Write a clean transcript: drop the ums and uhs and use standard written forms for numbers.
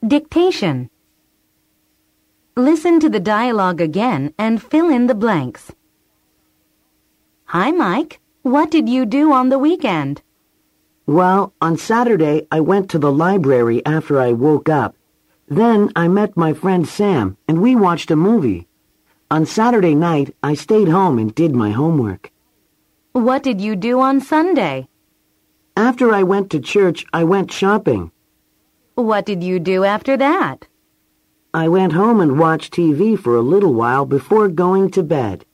Dictation. Listen to the dialogue again and fill in the blanks. Hi, Mike. What did you do on the weekend? Well, on Saturday, I went to the library after I woke up. Then I met my friend Sam, and we watched a movie. On Saturday night, I stayed home and did my homework. What did you do on Sunday? After I went to church, I went shopping. What did you do after that? I went home and watched TV for a little while before going to bed.